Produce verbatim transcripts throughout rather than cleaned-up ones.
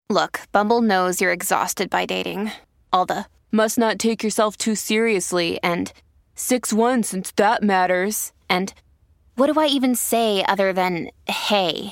Look, Bumble knows you're exhausted by dating. All the, must not take yourself too seriously, and six one since that matters, and what do I even say other than, hey?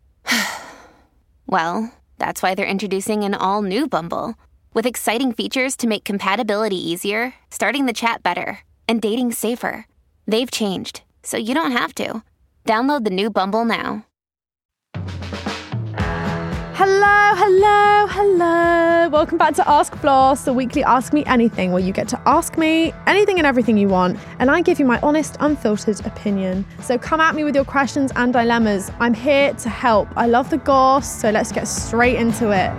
Well, that's why they're introducing an all-new Bumble, with exciting features to make compatibility easier, starting the chat better, and dating safer. They've changed, so you don't have to. Download the new Bumble now. Hello, hello, hello. Welcome back to Ask Floss, the weekly Ask Me Anything, where you get to ask me anything and everything you want, and I give you my honest, unfiltered opinion. So come at me with your questions and dilemmas. I'm here to help. I love the goss, so let's get straight into it.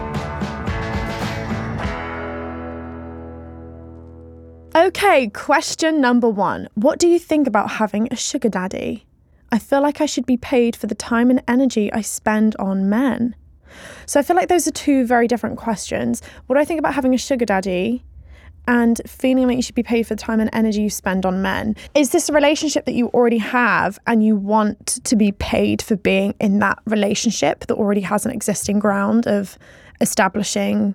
Okay, question number one. What do you think about having a sugar daddy? I feel like I should be paid for the time and energy I spend on men. So I feel like those are two very different questions. What do I think about having a sugar daddy and feeling like you should be paid for the time and energy you spend on men? Is this a relationship that you already have and you want to be paid for being in that relationship that already has an existing ground of establishing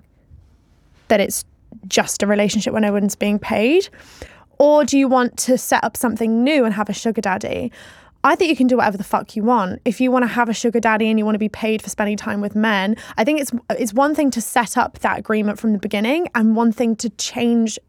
that it's just a relationship where no one's being paid? Or do you want to set up something new and have a sugar daddy? I think you can do whatever the fuck you want. If you want to have a sugar daddy and you want to be paid for spending time with men, I think it's it's one thing to set up that agreement from the beginning and one thing to change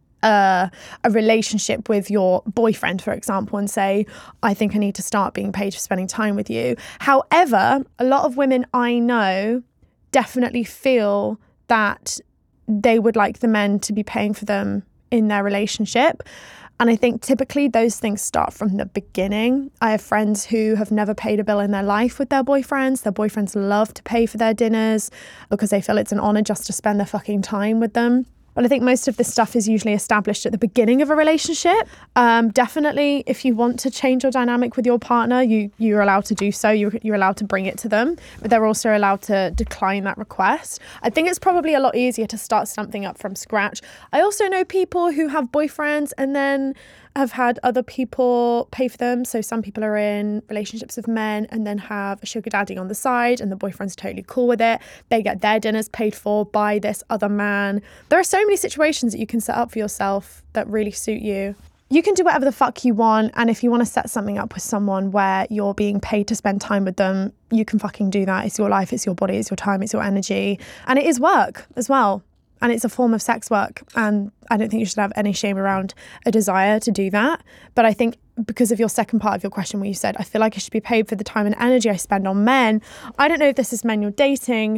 uh, a relationship with your boyfriend, for example, and say, I think I need to start being paid for spending time with you. However, a lot of women I know definitely feel that they would like the men to be paying for them in their relationship. And I think typically those things start from the beginning. I have friends who have never paid a bill in their life with their boyfriends. Their boyfriends love to pay for their dinners because they feel it's an honor just to spend their fucking time with them. But I think most of this stuff is usually established at the beginning of a relationship. Um, definitely, if you want to change your dynamic with your partner, you, you're allowed to do so. You're, you're allowed to bring it to them, but they're also allowed to decline that request. I think it's probably a lot easier to start something up from scratch. I also know people who have boyfriends and then have had other people pay for them. So some people are in relationships with men and then have a sugar daddy on the side and the boyfriend's totally cool with it. They get their dinners paid for by this other man. There are so many situations that you can set up for yourself that really suit you. You can do whatever the fuck you want, and if you want to set something up with someone where you're being paid to spend time with them, you can fucking do that. It's your life, it's your body, it's your time, it's your energy, and it is work as well. And it's a form of sex work. And I don't think you should have any shame around a desire to do that. But I think because of your second part of your question where you said, I feel like I should be paid for the time and energy I spend on men. I don't know if this is men you're dating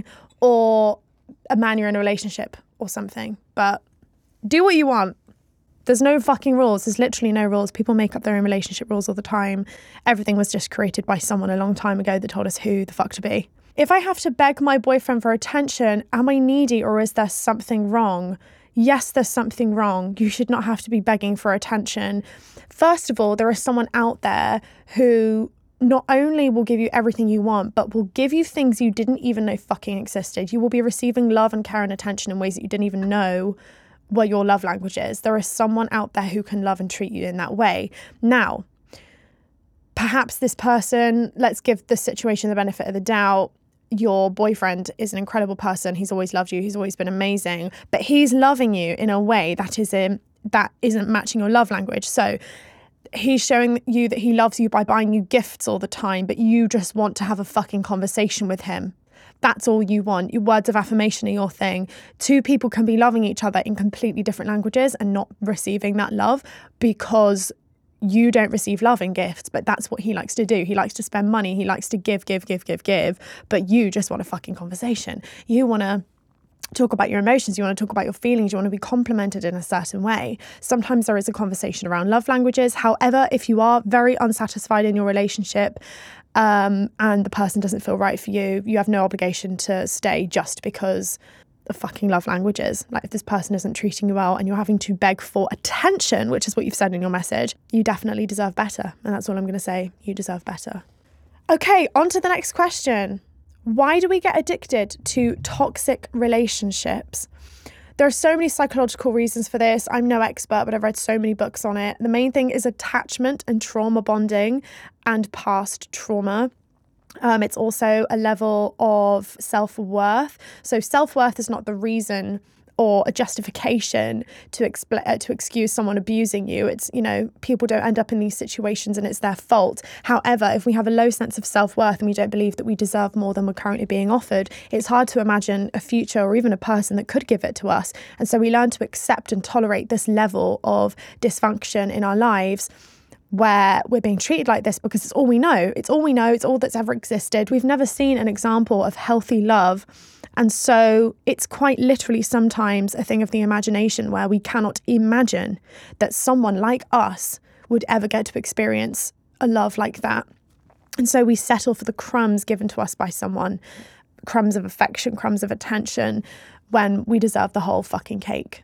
or a man you're in a relationship or something. But do what you want. There's no fucking rules. There's literally no rules. People make up their own relationship rules all the time. Everything was just created by someone a long time ago that told us who the fuck to be. If I have to beg my boyfriend for attention, am I needy or is there something wrong? Yes, there's something wrong. You should not have to be begging for attention. First of all, there is someone out there who not only will give you everything you want, but will give you things you didn't even know fucking existed. You will be receiving love and care and attention in ways that you didn't even know were your love languages. There is someone out there who can love and treat you in that way. Now, perhaps this person, let's give the situation the benefit of the doubt. Your boyfriend is an incredible person. He's always loved you. He's always been amazing. But he's loving you in a way that is in, that isn't matching your love language. So he's showing you that he loves you by buying you gifts all the time, but you just want to have a fucking conversation with him. That's all you want. Your words of affirmation are your thing. Two people can be loving each other in completely different languages and not receiving that love because you don't receive love and gifts, but that's what he likes to do. He likes to spend money. He likes to give, give, give, give, give. But you just want a fucking conversation. You want to talk about your emotions. You want to talk about your feelings. You want to be complimented in a certain way. Sometimes there is a conversation around love languages. However, if you are very unsatisfied in your relationship um, and the person doesn't feel right for you, you have no obligation to stay just because of fucking love languages. Like if this person isn't treating you well and you're having to beg for attention, which is what you've said in your message, you definitely deserve better. And that's all I'm going to say. You deserve better. Okay, on to the next question. Why do we get addicted to toxic relationships? There are so many psychological reasons for this. I'm no expert, but I've read so many books on it. The main thing is attachment and trauma bonding and past trauma. Um, it's also a level of self-worth. So self-worth is not the reason or a justification to expl- uh, to excuse someone abusing you. It's, you know, people don't end up in these situations and it's their fault. However, if we have a low sense of self-worth and we don't believe that we deserve more than we're currently being offered, it's hard to imagine a future or even a person that could give it to us. And so we learn to accept and tolerate this level of dysfunction in our lives, where we're being treated like this because it's all we know. It's all we know. It's all that's ever existed. We've never seen an example of healthy love. And so it's quite literally sometimes a thing of the imagination where we cannot imagine that someone like us would ever get to experience a love like that. And so we settle for the crumbs given to us by someone, crumbs of affection, crumbs of attention, when we deserve the whole fucking cake.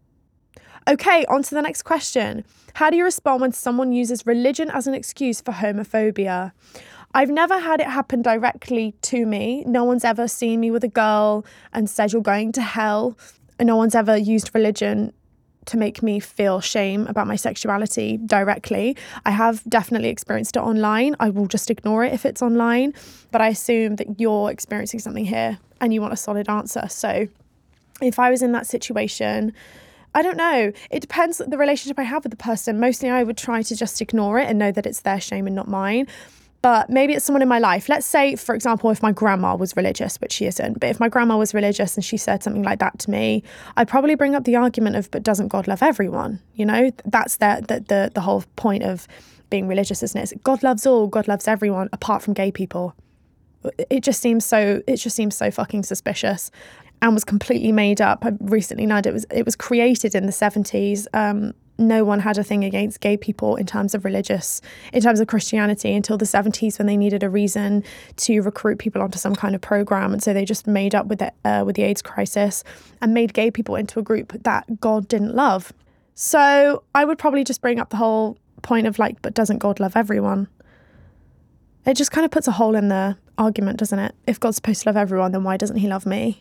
Okay, on to the next question. How do you respond when someone uses religion as an excuse for homophobia? I've never had it happen directly to me. No one's ever seen me with a girl and said you're going to hell. And no one's ever used religion to make me feel shame about my sexuality directly. I have definitely experienced it online. I will just ignore it if it's online. But I assume that you're experiencing something here and you want a solid answer. So if I was in that situation, I don't know. It depends on the relationship I have with the person. Mostly I would try to just ignore it and know that it's their shame and not mine. But maybe it's someone in my life. Let's say, for example, if my grandma was religious, which she isn't, but if my grandma was religious and she said something like that to me, I'd probably bring up the argument of, but doesn't God love everyone? You know, that's the, the, the, the whole point of being religious, isn't it? It's God loves all, God loves everyone, apart from gay people. It just seems so, it just seems so fucking suspicious. And was completely made up. I recently learned it was it was created in the seventies. Um, no one had a thing against gay people in terms of religious, in terms of Christianity until the seventies, when they needed a reason to recruit people onto some kind of program. And so they just made up with the, uh, with the AIDS crisis and made gay people into a group that God didn't love. So I would probably just bring up the whole point of like, but doesn't God love everyone? It just kind of puts a hole in the argument, doesn't it? If God's supposed to love everyone, then why doesn't he love me?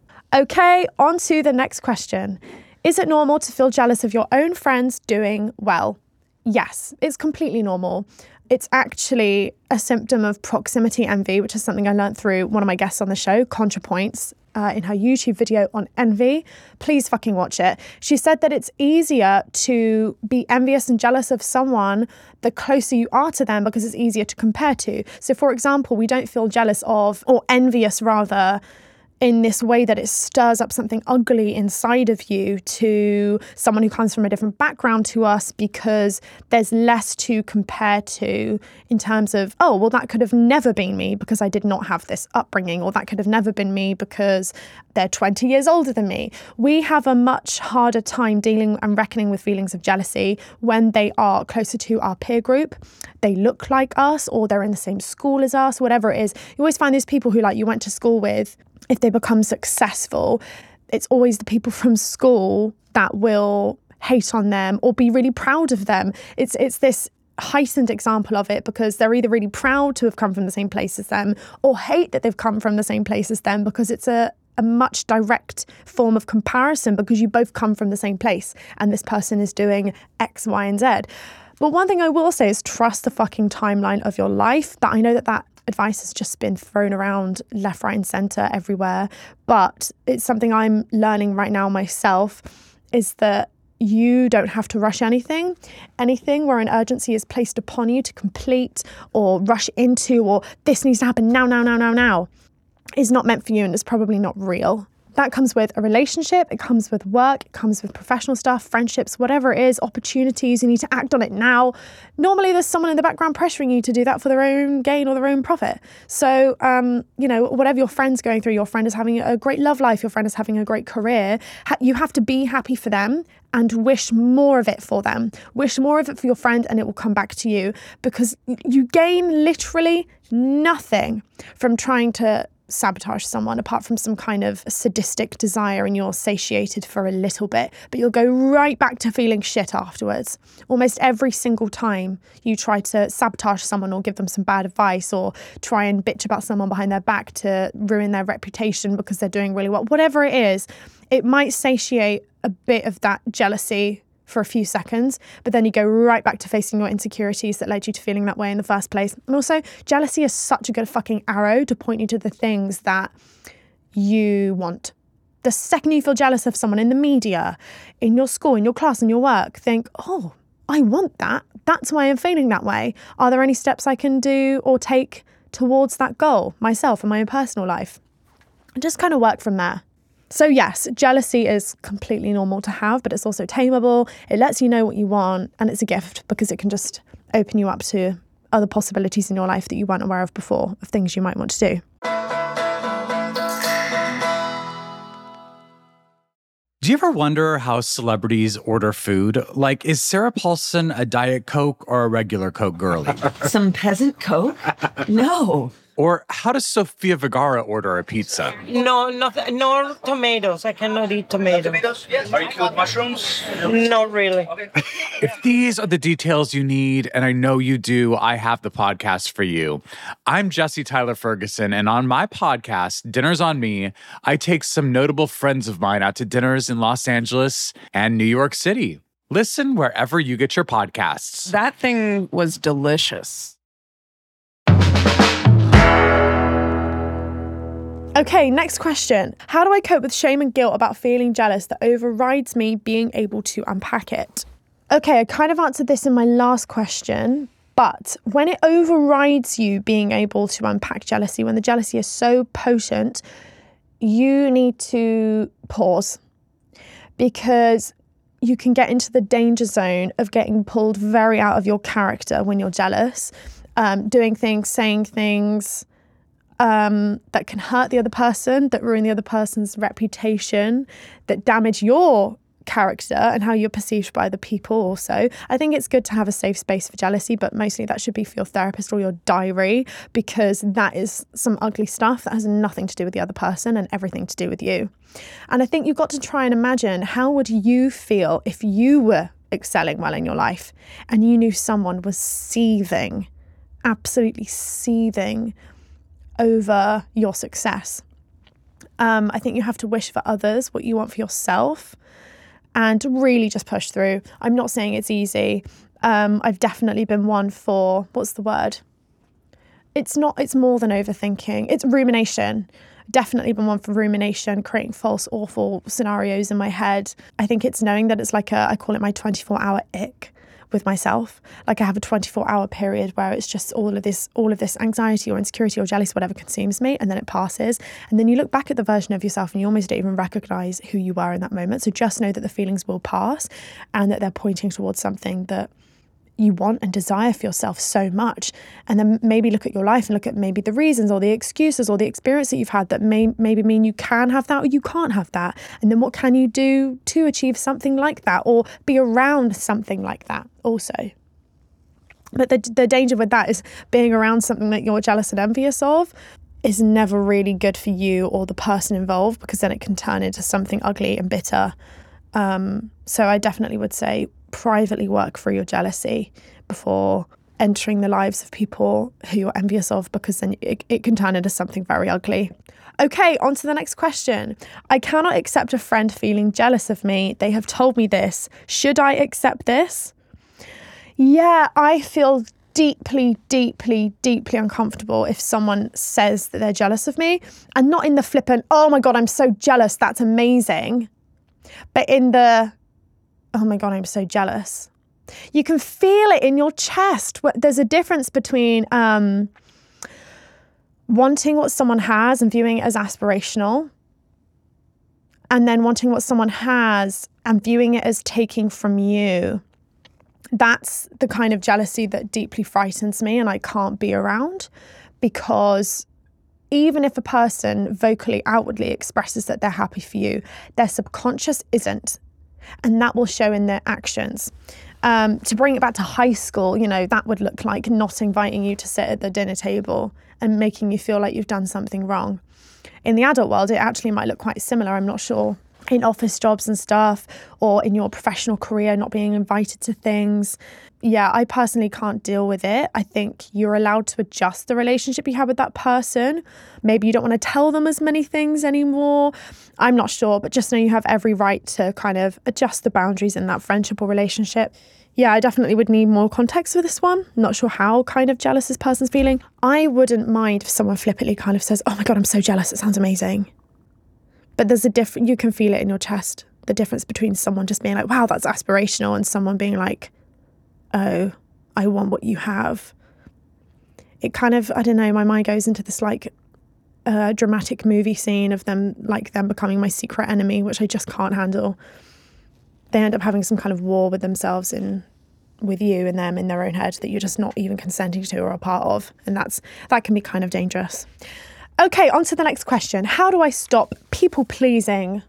Okay, on to the next question. Is it normal to feel jealous of your own friends doing well? Yes, it's completely normal. It's actually a symptom of proximity envy, which is something I learned through one of my guests on the show, ContraPoints, uh, in her YouTube video on envy. Please fucking watch it. She said that it's easier to be envious and jealous of someone the closer you are to them because it's easier to compare to. So for example, we don't feel jealous of, or envious rather, in this way that it stirs up something ugly inside of you to someone who comes from a different background to us, because there's less to compare to in terms of, oh, well, that could have never been me because I did not have this upbringing, or that could have never been me because they're twenty years older than me. We have a much harder time dealing and reckoning with feelings of jealousy when they are closer to our peer group. They look like us, or they're in the same school as us, whatever it is. You always find these people who like you went to school with. If they become successful, it's always the people from school that will hate on them or be really proud of them. It's it's this heightened example of it because they're either really proud to have come from the same place as them or hate that they've come from the same place as them, because it's a, a much direct form of comparison because you both come from the same place and this person is doing X, Y, and Z. But one thing I will say is trust the fucking timeline of your life. That I know that that advice has just been thrown around left, right, and centre everywhere. But it's something I'm learning right now myself, is that you don't have to rush anything. Anything where an urgency is placed upon you to complete or rush into, or this needs to happen now, now, now, now, now, is not meant for you, and it's probably not real. That comes with a relationship, it comes with work, it comes with professional stuff, friendships, whatever it is, opportunities. You need to act on it now. Normally there's someone in the background pressuring you to do that for their own gain or their own profit. So, um, you know, whatever your friend's going through, your friend is having a great love life, your friend is having a great career, you have to be happy for them and wish more of it for them. Wish more of it for your friend and it will come back to you, because you gain literally nothing from trying to sabotage someone apart from some kind of sadistic desire, and you're satiated for a little bit, but you'll go right back to feeling shit afterwards. Almost every single time you try to sabotage someone or give them some bad advice or try and bitch about someone behind their back to ruin their reputation because they're doing really well, whatever it is, it might satiate a bit of that jealousy for a few seconds, but then you go right back to facing your insecurities that led you to feeling that way in the first place. And also, jealousy is such a good fucking arrow to point you to the things that you want. The second you feel jealous of someone in the media, in your school, in your class, in your work, think, oh, I want that. That's why I'm feeling that way. Are there any steps I can do or take towards that goal myself in my own personal life? And just kind of work from there. So yes, jealousy is completely normal to have, but it's also tameable. It lets you know what you want, and it's a gift because it can just open you up to other possibilities in your life that you weren't aware of before, of things you might want to do. Do you ever wonder how celebrities order food? Like, is Sarah Paulson a Diet Coke or a regular Coke girlie? Some peasant Coke? No. Or how does Sofia Vergara order a pizza? No, no, no tomatoes. I cannot eat tomatoes. Tomatoes? Yes. Are you cool with mushrooms? Not really. If these are the details you need, and I know you do, I have the podcast for you. I'm Jesse Tyler Ferguson, and on my podcast, Dinners on Me, I take some notable friends of mine out to dinners in Los Angeles and New York City. Listen wherever you get your podcasts. That thing was delicious. Okay, next question. How do I cope with shame and guilt about feeling jealous that overrides me being able to unpack it? Okay, I kind of answered this in my last question, but when it overrides you being able to unpack jealousy, when the jealousy is so potent, you need to pause, because you can get into the danger zone of getting pulled very out of your character when you're jealous, um, doing things, saying things, Um, that can hurt the other person, that ruin the other person's reputation, that damage your character and how you're perceived by other people also. I think it's good to have a safe space for jealousy, but mostly that should be for your therapist or your diary, because that is some ugly stuff that has nothing to do with the other person and everything to do with you. And I think you've got to try and imagine, how would you feel if you were excelling well in your life and you knew someone was seething, absolutely seething over your success? Um, I think you have to wish for others what you want for yourself and really just push through. I'm not saying it's easy. Um, I've definitely been one for, what's the word? It's not, it's more than overthinking. It's rumination. Definitely been one for rumination, creating false, awful scenarios in my head. I think it's knowing that it's like a, I call it my twenty-four hour ick with myself. Like, I have a twenty-four hour period where it's just all of this, all of this anxiety or insecurity or jealousy, whatever consumes me, and then it passes. And then you look back at the version of yourself and you almost don't even recognize who you were in that moment. So just know that the feelings will pass and that they're pointing towards something that you want and desire for yourself so much. And then maybe look at your life and look at maybe the reasons or the excuses or the experience that you've had that may maybe mean you can have that or you can't have that. And then what can you do to achieve something like that or be around something like that also? But the the danger with that is being around something that you're jealous and envious of is never really good for you or the person involved, because then it can turn into something ugly and bitter. Um, so I definitely would say privately work through your jealousy before entering the lives of people who you're envious of, because then it, it can turn into something very ugly. Okay, on to the next question. I cannot accept a friend feeling jealous of me. They have told me this. Should I accept this? Yeah, I feel deeply, deeply, deeply uncomfortable if someone says that they're jealous of me, and not in the flippant, oh my God, I'm so jealous, that's amazing, but in the, oh my God, I'm so jealous. You can feel it in your chest. There's a difference between um, wanting what someone has and viewing it as aspirational, and then wanting what someone has and viewing it as taking from you. That's the kind of jealousy that deeply frightens me and I can't be around, because even if a person vocally, outwardly expresses that they're happy for you, their subconscious isn't. And that will show in their actions. Um, to bring it back to high school, you know, that would look like not inviting you to sit at the dinner table and making you feel like you've done something wrong. In the adult world, it actually might look quite similar, I'm not sure. In office jobs and stuff, or in your professional career, not being invited to things. yeah, I personally can't deal with it. I think you're allowed to adjust the relationship you have with that person. Maybe you don't want to tell them as many things anymore. I'm not sure, but just know you have every right to kind of adjust the boundaries in that friendship or relationship. Yeah, I definitely would need more context for this one. Not sure how kind of jealous this person's feeling. I wouldn't mind if someone flippantly kind of says, oh my God, I'm so jealous. It sounds amazing. But there's a different, you can feel it in your chest. The difference between someone just being like, wow, that's aspirational, and someone being like, oh, I want what you have. It kind of, I don't know, my mind goes into this like uh, dramatic movie scene of them, like them becoming my secret enemy, which I just can't handle. They end up having some kind of war with themselves and with you and them in their own head that you're just not even consenting to or a part of. And that's that can be kind of dangerous. Okay, on to the next question. How do I stop people pleasing?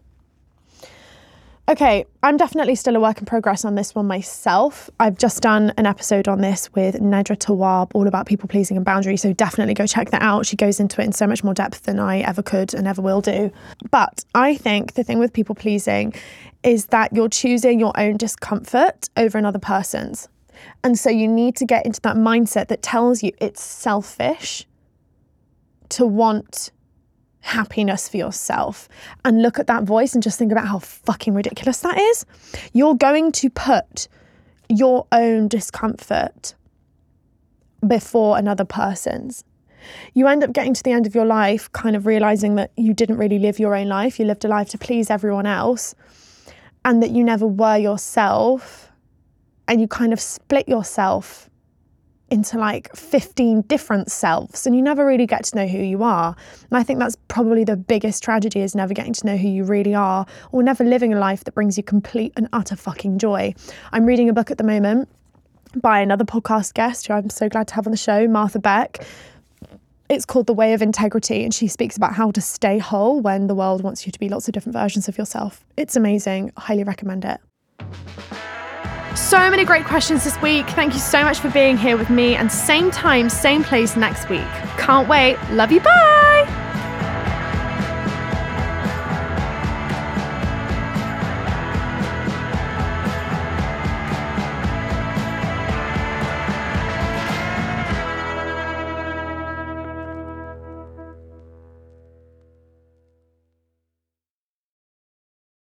Okay, I'm definitely still a work in progress on this one myself. I've just done an episode on this with Nedra Tawwab, all about people pleasing and boundaries, so definitely go check that out. She goes into it in so much more depth than I ever could and ever will do. But I think the thing with people pleasing is that you're choosing your own discomfort over another person's. And so you need to get into that mindset that tells you it's selfish to want happiness for yourself, and look at that voice and just think about how fucking ridiculous that is. You're going to put your own discomfort before another person's. You end up getting to the end of your life kind of realizing that you didn't really live your own life. You lived a life to please everyone else, and that you never were yourself, and you kind of split yourself into like fifteen different selves, and you never really get to know who you are. And I think that's probably the biggest tragedy, is never getting to know who you really are, or never living a life that brings you complete and utter fucking joy. I'm reading a book at the moment by another podcast guest who I'm so glad to have on the show, Martha Beck. It's called The Way of Integrity, and she speaks about how to stay whole when the world wants you to be lots of different versions of yourself. It's amazing. I highly recommend it. So many great questions this week. Thank you so much for being here with me, and same time, same place next week. Can't wait. Love you. Bye.